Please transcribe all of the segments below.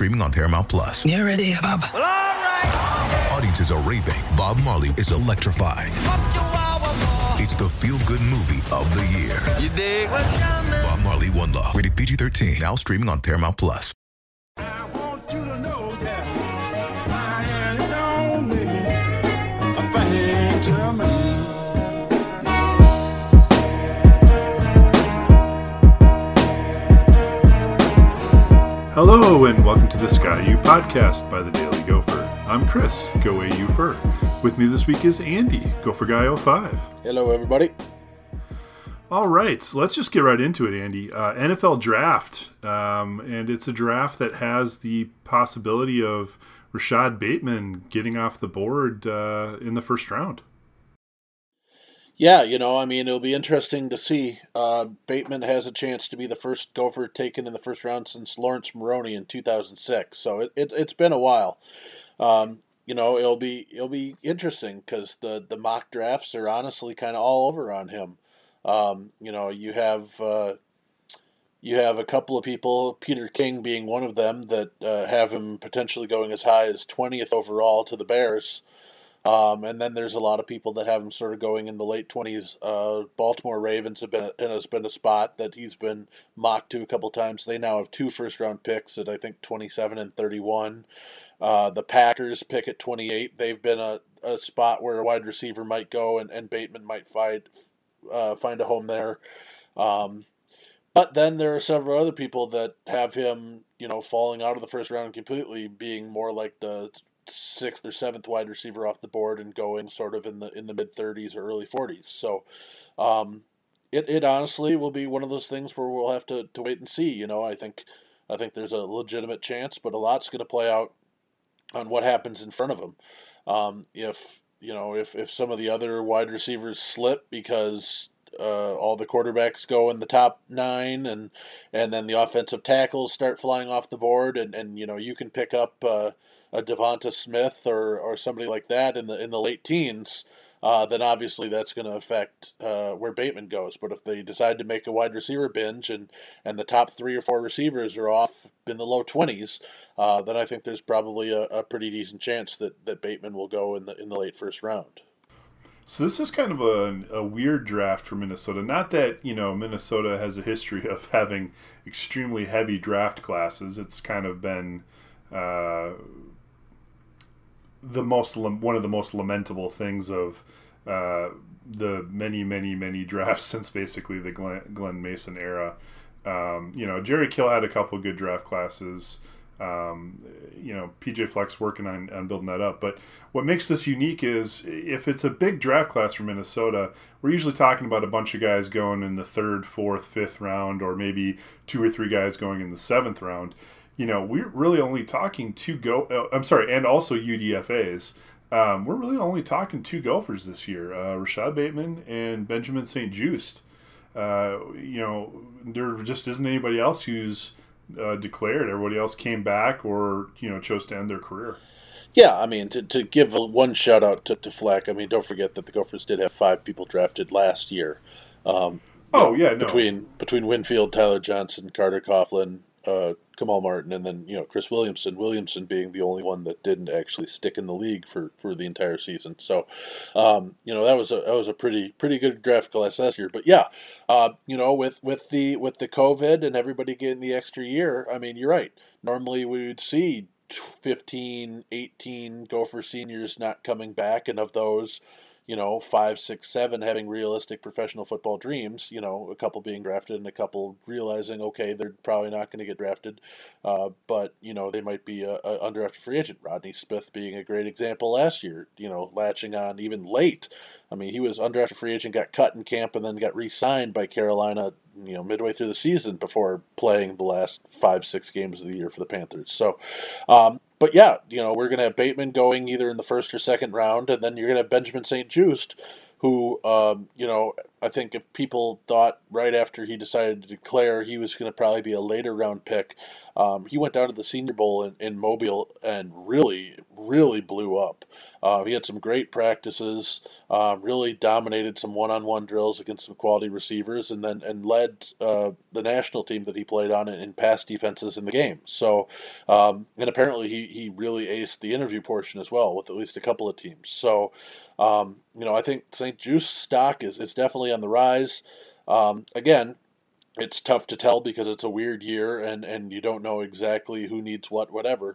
streaming on Paramount Plus. You ready, Bob? Well, all right. Audiences are raving. Bob Marley is electrifying. It's the feel-good movie of the year. You dig? Bob Marley, One Love. Rated PG-13. Now streaming on Paramount Plus. I want you to know that I don't mean a thing to me. Hello and welcome to the Sky U podcast by the Daily Gopher. I'm Chris, Go AU Fur. With me this week is Andy, Gopher Guy 05. Hello, everybody. All right, so let's just get right into it, Andy. NFL draft, and it's a draft that has the possibility of Rashad Bateman getting off the board in the first round. Yeah, it'll be interesting to see. Bateman has a chance to be the first Gopher taken in the first round since Lawrence Maroney in 2006. So it's been a while. It'll be interesting because the mock drafts are honestly kind of all over on him. You have a couple of people, Peter King being one of them, that have him potentially going as high as 20th overall to the Bears. And then there's a lot of people that have him sort of going in the late 20s. Baltimore Ravens has been a spot that he's been mocked to a couple times. They now have 2 first-round picks at, I think, 27 and 31. The Packers pick at 28. They've been a spot where a wide receiver might go and Bateman might find a home there. But then there are several other people that have him, falling out of the first round completely, being more like the 6th or 7th wide receiver off the board and going sort of in the mid 30s or early 40s. So it honestly will be one of those things where we'll have to wait and see. I think there's a legitimate chance, but a lot's going to play out on what happens in front of him. If some of the other wide receivers slip because all the quarterbacks go in the top 9 and then the offensive tackles start flying off the board and you can pick up a Devonta Smith or somebody like that in the late teens, then obviously that's going to affect where Bateman goes. But if they decide to make a wide receiver binge and the top 3 or 4 receivers are off in the low 20s, then I think there's probably a pretty decent chance that Bateman will go in the late first round. So this is kind of a weird draft for Minnesota. Not that, Minnesota has a history of having extremely heavy draft classes. It's kind of been one of the most lamentable things of the many drafts since basically the Glenn Mason era. Jerry Kill had a couple of good draft classes. PJ Fleck's working on building that up. But what makes this unique is if it's a big draft class for Minnesota, we're usually talking about a bunch of guys going in the 3rd, 4th, 5th round, or maybe 2 or 3 guys going in the 7th round. We're really only talking and also UDFAs. We're really only talking 2 Gophers this year, Rashad Bateman and Benjamin St-Juste. There just isn't anybody else who's declared. Everybody else came back or, chose to end their career. Yeah, to give one shout out to Fleck, don't forget that the Gophers did have 5 people drafted last year. Between Winfield, Tyler Johnson, Carter Coughlin, Kamal Martin, and then Chris Williamson. Williamson being the only one that didn't actually stick in the league for the entire season. So, that was a pretty good draft class last year. But yeah, with the COVID and everybody getting the extra year, you're right. Normally we would see 15, 18 Gopher seniors not coming back, and of those, 5, 6, 7 having realistic professional football dreams, a couple being drafted and a couple realizing, okay, they're probably not going to get drafted, but, they might be a undrafted free agent. Rodney Smith being a great example last year, latching on even late. He was undrafted free agent, got cut in camp, and then got re-signed by Carolina, midway through the season before playing the last 5, 6 games of the year for the Panthers. So, but yeah, we're going to have Bateman going either in the 1st or 2nd round, and then you're going to have Benjamin St-Juste, who, I think if people thought right after he decided to declare he was going to probably be a later round pick, he went down to the Senior Bowl in Mobile and really, really blew up. He had some great practices, really dominated some one-on-one drills against some quality receivers, and led the national team that he played on in pass defenses in the game. So, and apparently he really aced the interview portion as well with at least a couple of teams. So, I think St. Juice stock is definitely on the rise. Again, it's tough to tell because it's a weird year and you don't know exactly who needs what, whatever.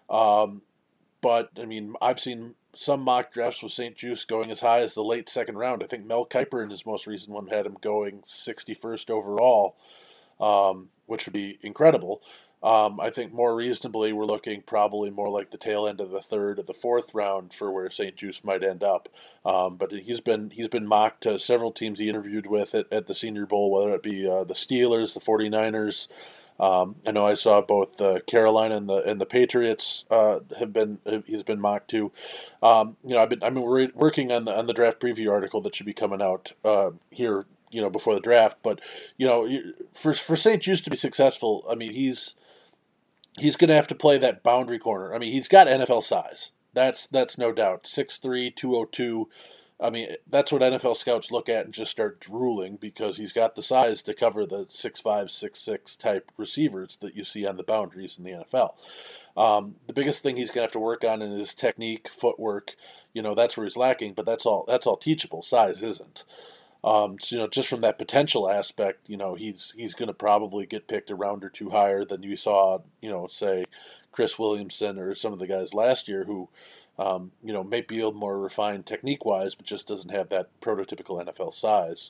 But, I mean, I've seen some mock drafts with St. Juice going as high as the late second round. I think Mel Kiper in his most recent one had him going 61st overall, which would be incredible. I think more reasonably, we're looking probably more like the tail end of the third or the fourth round for where St. Juice might end up. But he's been mocked to several teams he interviewed with at the Senior Bowl, whether it be the Steelers, the 49ers. I know I saw both Carolina and the Patriots he's been mocked to. I've been working on the draft preview article that should be coming out here, before the draft. But for St. Juice to be successful, I mean he's going to have to play that boundary corner. I mean, he's got NFL size. That's no doubt. 6'3", 202. I mean, that's what NFL scouts look at and just start drooling because he's got the size to cover the 6'5", 6'6" type receivers that you see on the boundaries in the NFL. The biggest thing he's going to have to work on in his technique, footwork, that's where he's lacking, but that's all teachable. Size isn't. So, just from that potential aspect, he's going to probably get picked a round or two higher than you saw, say Chris Williamson or some of the guys last year who, may be a little more refined technique-wise, but just doesn't have that prototypical NFL size.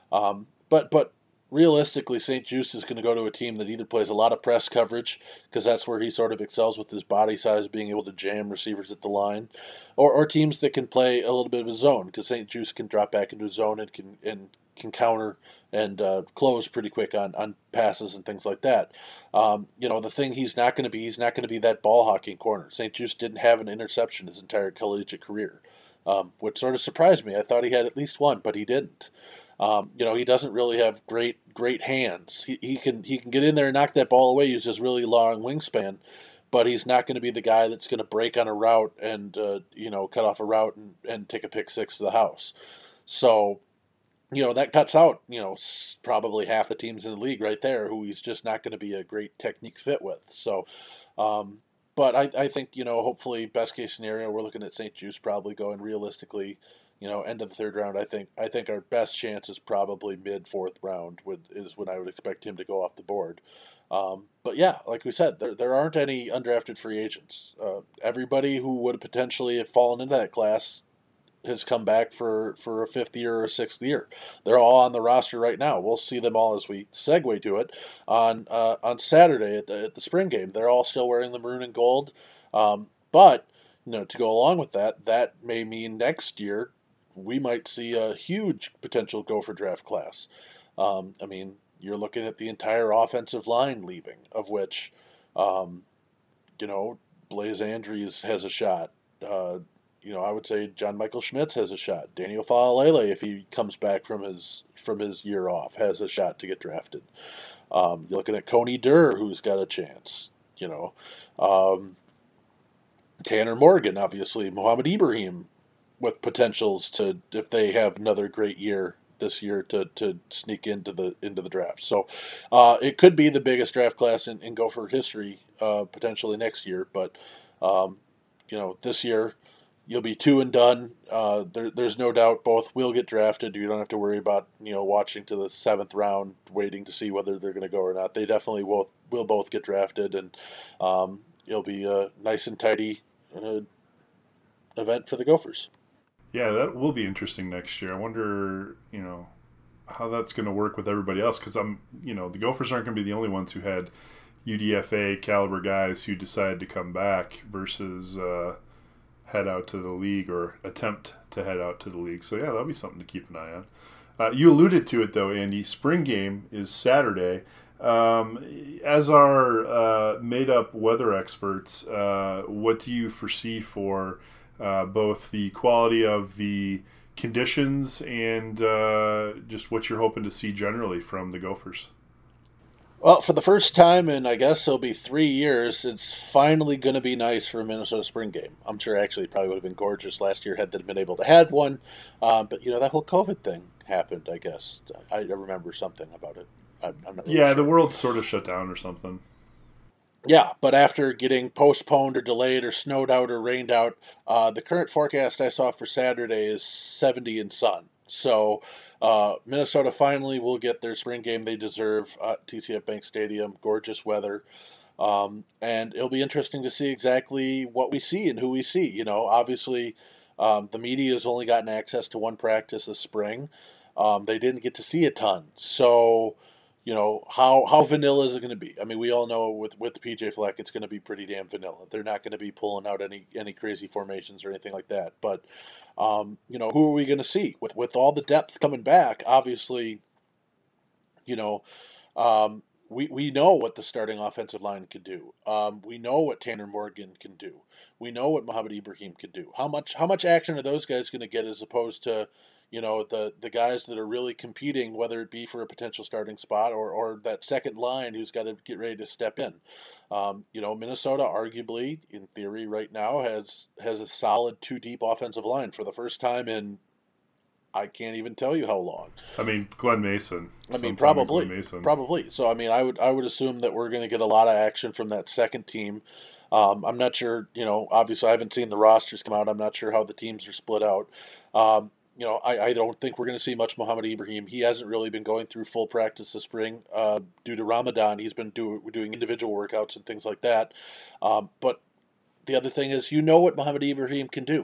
But realistically, St. Juice is going to go to a team that either plays a lot of press coverage, because that's where he sort of excels with his body size, being able to jam receivers at the line, or teams that can play a little bit of a zone, because St. Juice can drop back into a zone and can counter and close pretty quick on passes and things like that. The thing he's not going to be that ball hawking corner. St. Juice didn't have an interception his entire collegiate career, which sort of surprised me. I thought he had at least one, but he didn't. He doesn't really have great hands. He can get in there and knock that ball away, use his really long wingspan, but he's not going to be the guy that's going to break on a route and cut off a route and take a pick six to the house. So, that cuts out probably half the teams in the league right there who he's just not going to be a great technique fit with. So, but I think hopefully best case scenario we're looking at St. Juice probably going realistically. End of the third round. I think our best chance is probably mid fourth round is when I would expect him to go off the board. But yeah, like we said, there aren't any undrafted free agents. Everybody who would potentially have fallen into that class has come back for a fifth year or a sixth year. They're all on the roster right now. We'll see them all as we segue to it on Saturday at the spring game. They're all still wearing the maroon and gold. But to go along with that may mean next year we might see a huge potential Gopher draft class. You're looking at the entire offensive line leaving, of which, Blaze Andrews has a shot. I would say John Michael Schmitz has a shot. Daniel Faalele, if he comes back from his year off, has a shot to get drafted. You're looking at Coney Durr, who's got a chance. Tanner Morgan, obviously, Mohamed Ibrahim, with potentials to, if they have another great year this year, to sneak into the draft. So it could be the biggest draft class in Gopher history potentially next year. But this year you'll be two and done. There's no doubt both will get drafted. You don't have to worry about watching to the seventh round waiting to see whether they're going to go or not. They definitely will both get drafted, and it'll be a nice and tidy event for the Gophers. Yeah, that will be interesting next year. I wonder, how that's going to work with everybody else, because the Gophers aren't going to be the only ones who had UDFA caliber guys who decided to come back versus head out to the league or attempt to head out to the league. So yeah, that'll be something to keep an eye on. You alluded to it though, Andy. Spring game is Saturday. As our made-up weather experts, what do you foresee for both the quality of the conditions and just what you're hoping to see generally from the Gophers? Well, for the first time in, I guess it'll be 3 years, it's finally going to be nice for a Minnesota spring game. I'm sure actually it probably would have been gorgeous last year had they been able to have one. But, that whole COVID thing happened, I guess. I remember something about it. I'm not really sure. The world sort of shut down or something. Yeah, but after getting postponed or delayed or snowed out or rained out, the current forecast I saw for Saturday is 70 and sun. So Minnesota finally will get their spring game they deserve at TCF Bank Stadium. Gorgeous weather. And it'll be interesting to see exactly what we see and who we see. Obviously the media has only gotten access to one practice this spring. They didn't get to see a ton. So, how vanilla is it going to be? I mean, we all know with the PJ Fleck, it's going to be pretty damn vanilla. They're not going to be pulling out any crazy formations or anything like that. But, who are we going to see? With all the depth coming back, obviously, we know what the starting offensive line can do. We know what Tanner Morgan can do. We know what Mohamed Ibrahim can do. How much action are those guys going to get as opposed to the guys that are really competing, whether it be for a potential starting spot or that second line who's got to get ready to step in. Minnesota arguably, in theory, right now has a solid 2-deep offensive line for the first time in I can't even tell you how long. I mean, Glenn Mason. Probably. Glenn Mason. Probably. So, I would assume that we're going to get a lot of action from that second team. I'm not sure, obviously I haven't seen the rosters come out. I'm not sure how the teams are split out. I don't think we're going to see much Mohamed Ibrahim. He hasn't really been going through full practice this spring due to Ramadan. He's been doing individual workouts and things like that. But the other thing is, what Mohamed Ibrahim can do.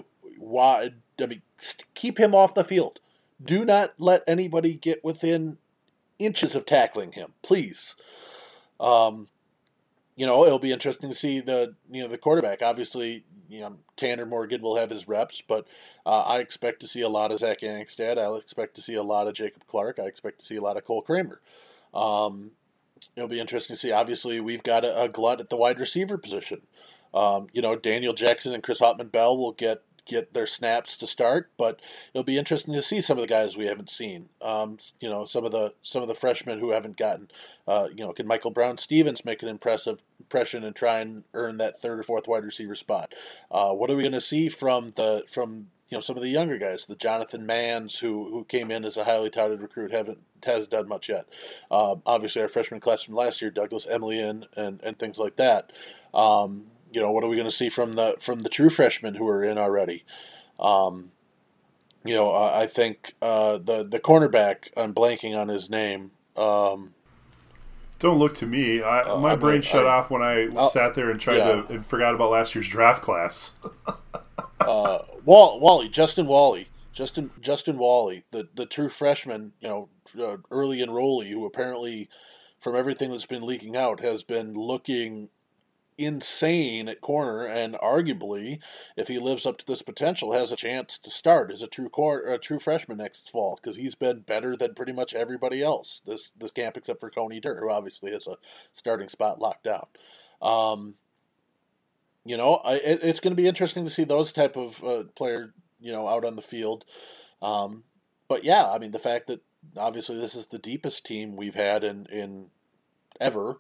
Keep him off the field. Do not let anybody get within inches of tackling him, please. It'll be interesting to see the quarterback. Obviously, Tanner Morgan will have his reps, but I expect to see a lot of Zach Annexstad. I expect to see a lot of Jacob Clark. I expect to see a lot of Cole Kramer. It'll be interesting to see. Obviously, we've got a glut at the wide receiver position. Daniel Jackson and Chris Hotman-Bell will get their snaps to start, but it'll be interesting to see some of the guys we haven't seen. Some of the freshmen who haven't gotten. Can Michael Brown-Stevens make an impressive impression and try and earn that third or fourth wide receiver spot? What are we going to see from some of the younger guys, the Jonathan Manns who came in as a highly touted recruit, hasn't done much yet. Obviously, our freshman class from last year, Douglas Emelian and things like that. What are we going to see from the true freshmen who are in already? I think the cornerback, I'm blanking on his name. Don't look to me. My brain shut off when I sat there and and forgot about last year's draft class. Justin Wally, the true freshman, early enrollee who apparently, from everything that's been leaking out, has been looking insane at corner, and arguably, if he lives up to this potential, has a chance to start as a true freshman next fall, because he's been better than pretty much everybody else this camp, except for Coney Durr, who obviously has a starting spot locked down. It's going to be interesting to see those type of player, out on the field. But yeah, the fact that obviously this is the deepest team we've had in ever.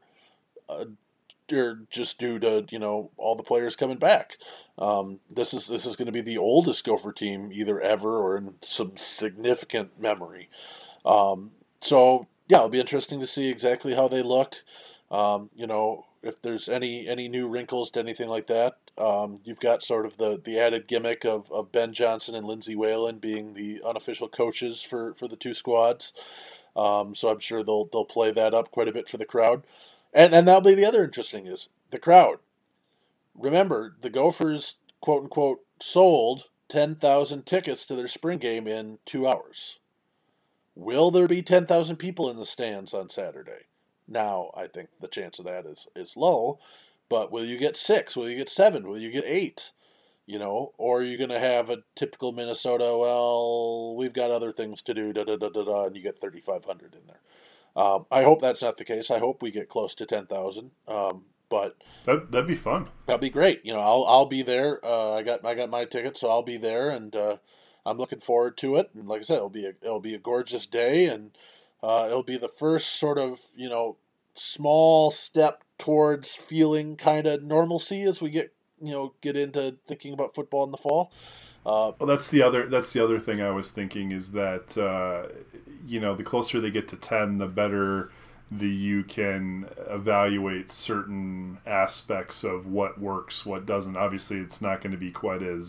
Just due to all the players coming back. This is going to be the oldest Gopher team either ever or in some significant memory. So yeah, it'll be interesting to see exactly how they look. If there's any new wrinkles to anything like that. You've got sort of the added gimmick of Ben Johnson and Lindsey Whalen being the unofficial coaches for the two squads. So I'm sure they'll play that up quite a bit for the crowd. And that'll be the other interesting is the crowd. Remember, the Gophers, quote unquote, sold 10,000 tickets to their spring game in 2 hours. Will there be 10,000 people in the stands on Saturday? Now, I think the chance of that is low, but will you get 6? Will you get 7? Will you get 8? Or are you going to have a typical Minnesota, well, we've got other things to do, and you get 3,500 in there. I hope that's not the case. I hope we get close to 10,000. But that'd be fun. That'd be great. I'll be there. I got my ticket, so I'll be there, and I'm looking forward to it. And like I said, it'll be a gorgeous day, and it'll be the first sort of small step towards feeling kind of normalcy as we get into thinking about football in the fall. Well, that's the other thing I was thinking is that the closer they get to 10, the better the U can evaluate certain aspects of what works, what doesn't. Obviously, it's not going to be quite as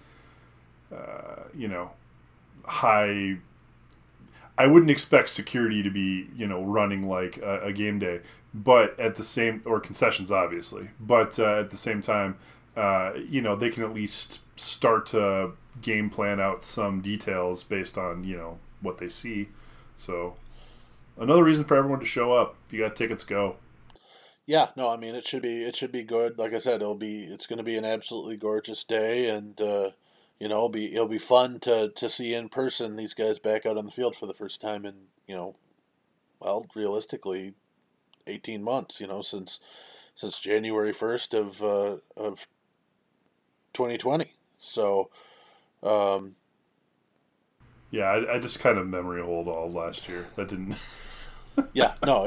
high. I wouldn't expect security to be running like a game day, but at the same or concessions obviously, but at the same time, they can at least start to game plan out some details based on what they see. So another reason for everyone to show up. If you got tickets, go. Yeah, no, I mean it should be good. Like I said, it's going to be an absolutely gorgeous day, and it'll be fun to see in person these guys back out on the field for the first time in realistically 18 months. Since January 1st of 2020. So, yeah, I just kind of memory hold all of last year. That didn't. Yeah, no,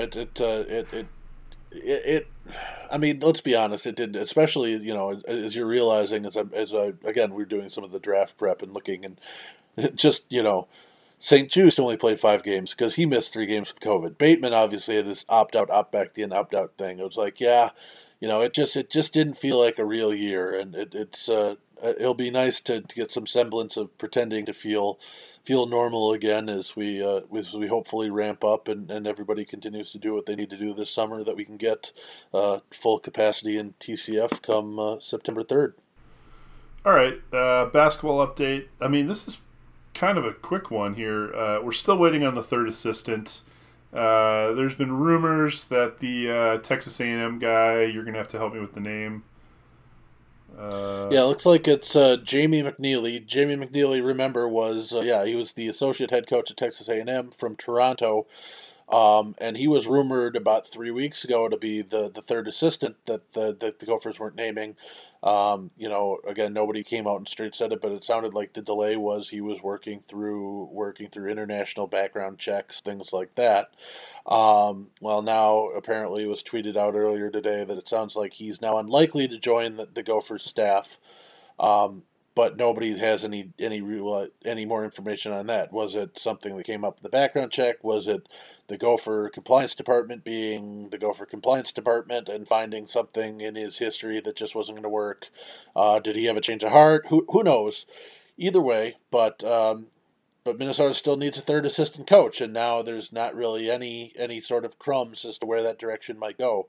it. I mean, let's be honest. It didn't, especially as you're realizing as I again we're doing some of the draft prep and looking and just St. Just only played 5 games because he missed 3 games with COVID. Bateman obviously had this opt out, opt back in, opt out thing. It was like, yeah, it just didn't feel like a real year, and it'll be nice to get some semblance of pretending to feel normal again as we hopefully ramp up and everybody continues to do what they need to do this summer, that we can get full capacity in TCF come September 3rd. All right, basketball update. I mean, this is kind of a quick one here. We're still waiting on the third assistant. There's been rumors that the Texas A&M guy, you're going to have to help me with the name. It looks like it's Jamie McNeely. Jamie McNeely, remember, he was the associate head coach at Texas A&M from Toronto, and he was rumored about 3 weeks ago to be the third assistant that the Gophers weren't naming. Again, nobody came out and straight said it, but it sounded like the delay was he was working through international background checks, things like that. Well, now apparently it was tweeted out earlier today that it sounds like he's now unlikely to join the Gophers staff. But nobody has any more information on that. Was it something that came up in the background check? Was it the Gopher Compliance Department being the Gopher Compliance Department and finding something in his history that just wasn't going to work? Did he have a change of heart? Who knows? Either way, but Minnesota still needs a third assistant coach, and now there's not really any sort of crumbs as to where that direction might go.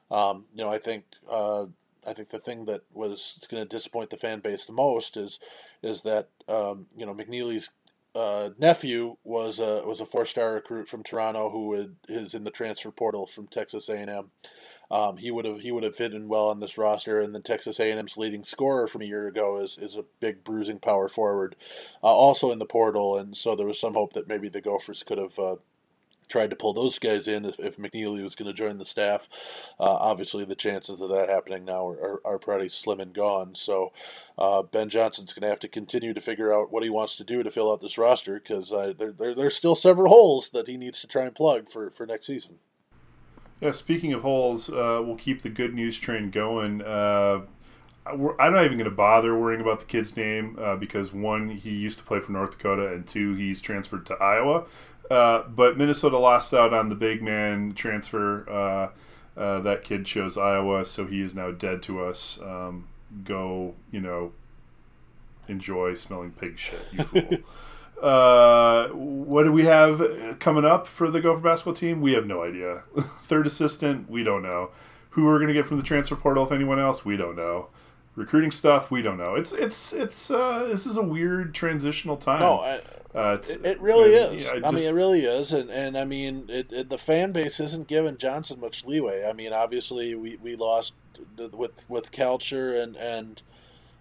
I think the thing that was going to disappoint the fan base the most is that McNeely's nephew was a 4-star recruit from Toronto who is in the transfer portal from Texas A&M. He would have fit in well on this roster, and then Texas A&M's leading scorer from a year ago is a big bruising power forward, also in the portal, and so there was some hope that maybe the Gophers could have tried to pull those guys in if McNeely was going to join the staff. Obviously, the chances of that happening now are pretty slim and gone. So Ben Johnson's going to have to continue to figure out what he wants to do to fill out this roster, because there's still several holes that he needs to try and plug for next season. Yeah, speaking of holes, we'll keep the good news train going. I'm not even going to bother worrying about the kid's name because, 1, he used to play for North Dakota, and 2, he's transferred to Iowa. But Minnesota lost out on the big man transfer. That kid chose Iowa, so he is now dead to us. Go, enjoy smelling pig shit, you fool. What do we have coming up for the Gopher basketball team? We have no idea. Third assistant, we don't know. Who we're going to get from the transfer portal, if anyone else, we don't know. Recruiting stuff, we don't know. It's this is a weird transitional time. No, it really is. I mean, it really is, and I mean, the fan base isn't giving Johnson much leeway. I mean, obviously, we lost with Kalcher and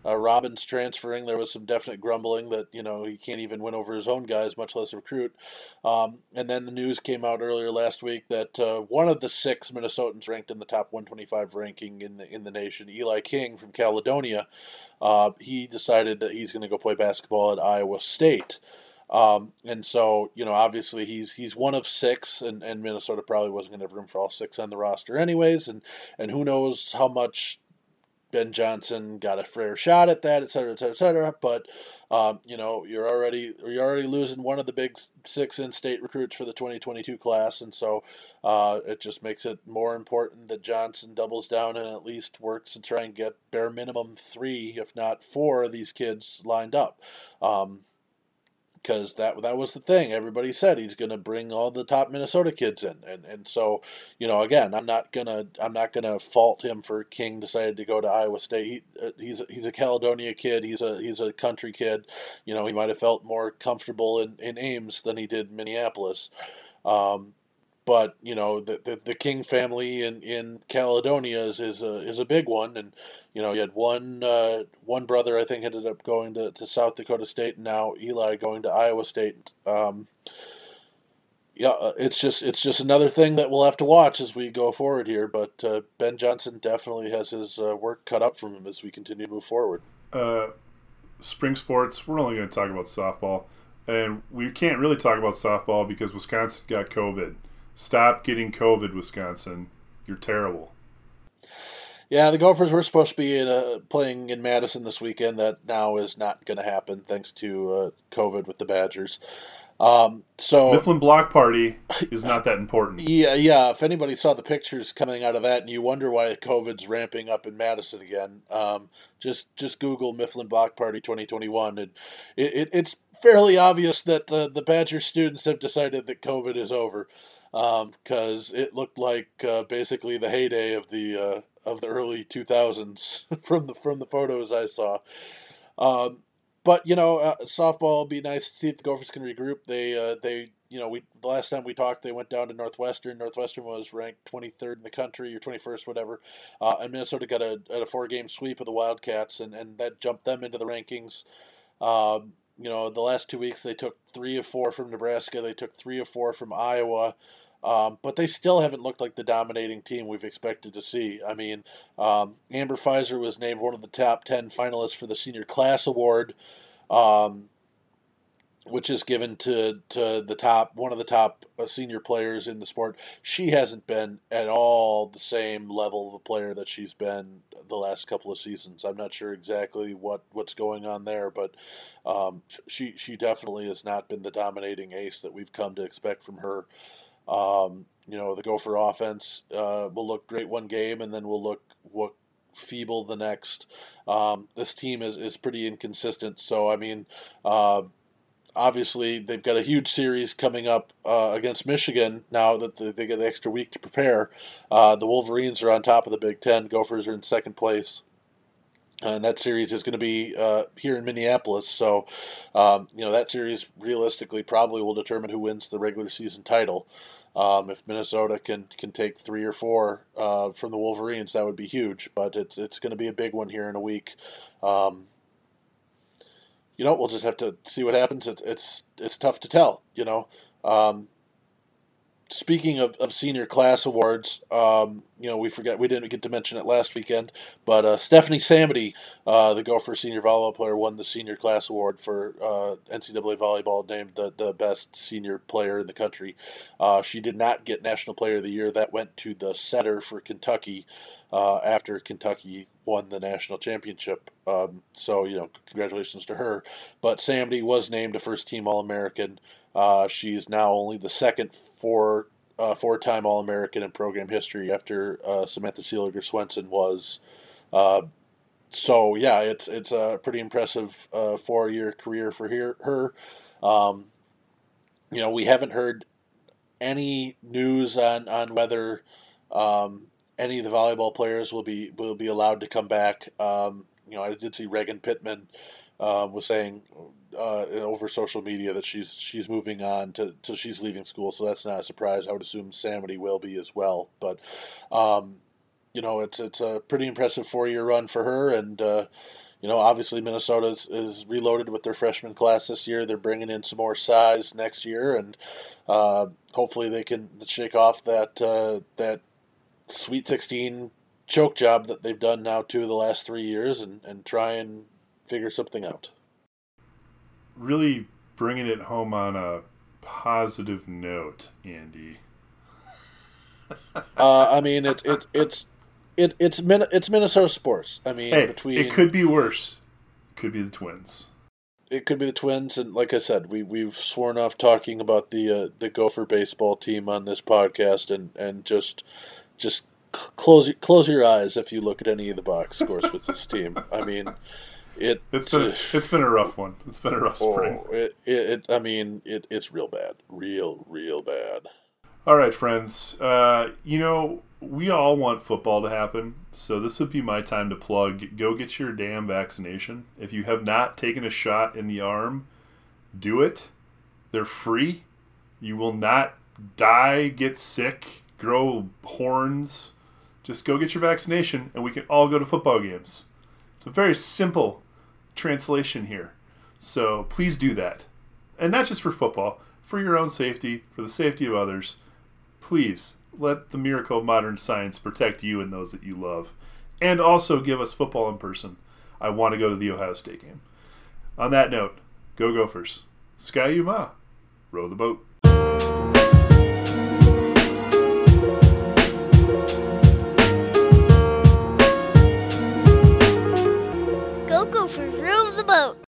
Robbins transferring, there was some definite grumbling that, he can't even win over his own guys, much less recruit. And then the news came out earlier last week that one of the 6 Minnesotans ranked in the top 125 ranking in the nation, Eli King from Caledonia, he decided that he's going to go play basketball at Iowa State. And so, obviously he's one of 6, and Minnesota probably wasn't going to have room for all 6 on the roster anyways. And who knows how much Ben Johnson got a fair shot at that, et cetera, et cetera, et cetera. But, you're already losing one of the big 6 in-state recruits for the 2022 class. And so, it just makes it more important that Johnson doubles down and at least works to try and get bare minimum 3, if not 4 of these kids lined up. Because that was the thing. Everybody said he's going to bring all the top Minnesota kids in, and so again, I'm not gonna fault him for King decided to go to Iowa State. He's a Caledonia kid. He's a country kid. He might have felt more comfortable in Ames than he did in Minneapolis. But the King family in Caledonia is a big one, and you had one brother I think ended up going to South Dakota State, and now Eli going to Iowa State. It's just another thing that we'll have to watch as we go forward here. But Ben Johnson definitely has his work cut up from him as we continue to move forward. Spring sports. We're only going to talk about softball, and we can't really talk about softball because Wisconsin got COVID. Stop getting COVID, Wisconsin. You're terrible. Yeah, the Gophers were supposed to be playing in Madison this weekend. That now is not going to happen thanks to COVID with the Badgers. So Mifflin Block Party is not that important. Yeah. If anybody saw the pictures coming out of that and you wonder why COVID's ramping up in Madison again, just Google Mifflin Block Party 2021. And it's fairly obvious that the Badger students have decided that COVID is over. Because it looked like basically the heyday of the early 2000s from the photos I saw. But softball will be nice to see if the Gophers can regroup. The last time we talked, they went down to Northwestern. Northwestern was ranked 23rd in the country or 21st, whatever. And Minnesota got a 4-game sweep of the Wildcats, and that jumped them into the rankings. The last 2 weeks they took 3 of 4 from Nebraska. They took 3 of 4 from Iowa. But they still haven't looked like the dominating team we've expected to see. I mean, Amber Pfizer was named one of the top 10 finalists for the Senior Class Award, which is given to one of the top senior players in the sport. She hasn't been at all the same level of a player that she's been the last couple of seasons. I'm not sure exactly what's going on there, but she definitely has not been the dominating ace that we've come to expect from her. The Gopher offense will look great one game and then will look feeble the next. This team is pretty inconsistent. So, I mean, obviously they've got a huge series coming up against Michigan now that they get an extra week to prepare. The Wolverines are on top of the Big Ten. Gophers are in second place. And that series is going to be here in Minneapolis. So, that series realistically probably will determine who wins the regular season title. If Minnesota can take 3 or 4 from the Wolverines, that would be huge. But it's going to be a big one here in a week. We'll just have to see what happens. It's tough to tell. Speaking of senior class awards, we didn't get to mention it last weekend, but Stephanie Samity, the Gopher senior volleyball player, won the senior class award for NCAA volleyball, named the best senior player in the country. She did not get National Player of the Year. That went to the setter for Kentucky after Kentucky won the national championship. So, congratulations to her. But Samity was named a first-team All-American. She's now only the second four-time All-American in program history after Samantha Seeliger Swenson was. It's a pretty impressive 4-year career for her. We haven't heard any news on whether any of the volleyball players will be allowed to come back. I did see Regan Pittman was saying over social media that she's moving on so she's leaving school, so that's not a surprise. I would assume Samity will be as well, but it's a pretty impressive 4-year run for her, and Obviously Minnesota is reloaded with their freshman class this year. They're bringing in some more size next year, and hopefully they can shake off that Sweet 16 choke job that they've done now 2 of the last 3 years, and try and figure something out. Really bringing it home on a positive note, Andy. I mean, it's Minnesota sports. I mean, hey, it could be worse. It could be the Twins. It could be the Twins, and like I said, we've sworn off talking about the Gopher baseball team on this podcast, and just close your eyes if you look at any of the box scores with this team. I mean, it's been a rough one. It's been a rough spring. It's real bad, real bad. All right, friends. We all want football to happen, so this would be my time to plug. Go get your damn vaccination. If you have not taken a shot in the arm, do it. They're free. You will not die, get sick, grow horns. Just go get your vaccination, and we can all go to football games. It's a very simple translation here. So please do that. And not just for football, for your own safety, for the safety of others. Please let the miracle of modern science protect you and those that you love. And also give us football in person. I want to go to the Ohio State game. On that note, go Gophers. Ski-U-Mah. Row the boat. Go Gophers, row the boat.